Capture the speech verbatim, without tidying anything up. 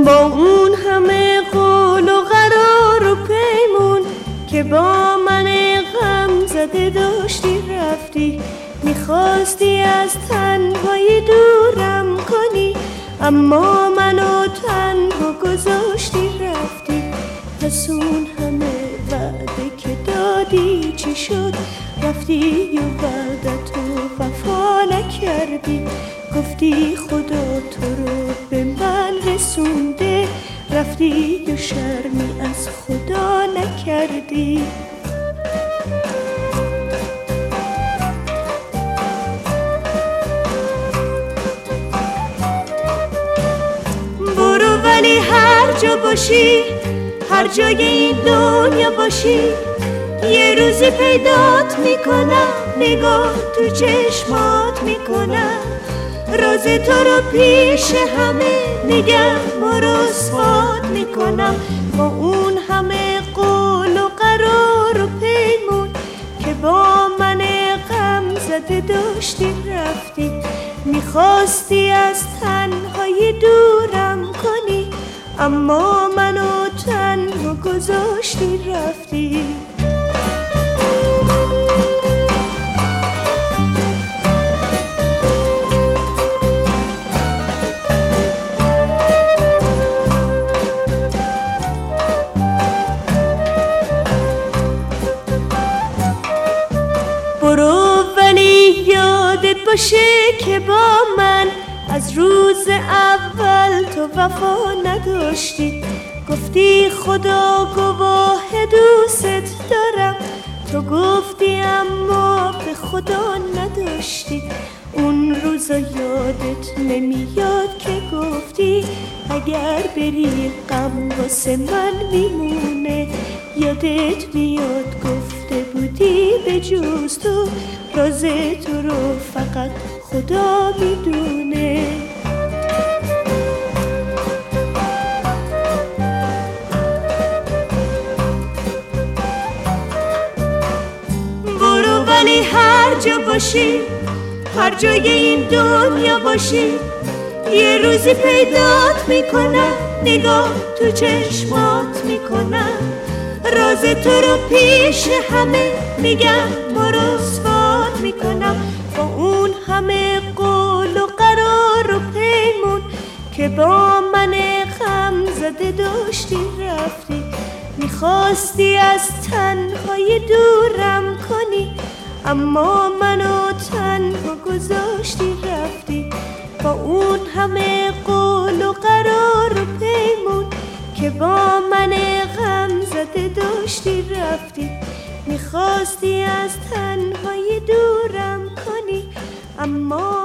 با اون همه قول و قرار و پیمون که با من غم زده داشتی رفتی، میخواستی از تنهایی دورم کنی، اما منو تنها گذاشتی رفتی. پس اون همه وعده که دادی چی شد؟ رفتی و وعدتو وفا نکردی، گفتی خدا تو رو به من رسونده، رفتی و شرمی از خدا نکردی. برو ولی هر جا باشی، هر جای این دنیا باشی، یه روزی پیدات میکنم، نگاه تو چشمات میکنم، راز تو رو پیش همه میگم و رسوات میکنم. با اون همه قول و قرار و پیمون که با من غم زده داشتی رفتی، میخواستی از تنهایی دورم کنی، اما منو تنها گذاشتی رفتی. برو ولی یادت باشه که با من از روز اول تو وفا نداشتی، گفتی خدا گواه دوست دارم، تو گفتی اما به خدا نداشتی. اون روزا یادت نمیاد که گفتی اگر بری غم واسه من میمونه، یادت میاد گفته بودی به جز تو راز تو رو فقط خدا میدونه. برو ولی هر جا باشی، هر جای این دنیا باشی، یه روزی پیدات میکنم، نگاه تو چشمات میکنم، راز تو رو پیش همه میگم و رسوات میکنم. با اون همه قول و قرار و پیمون که با من غم زده داشتی رفتی، میخواستی از تنهایی دورم کنی، اما منو تنها گذاشتی رفتی. با اون همه قول و قرار و پیمون که با من غم زده داشتی رفتی، میخواستی از تنهایی دورم کنی، اما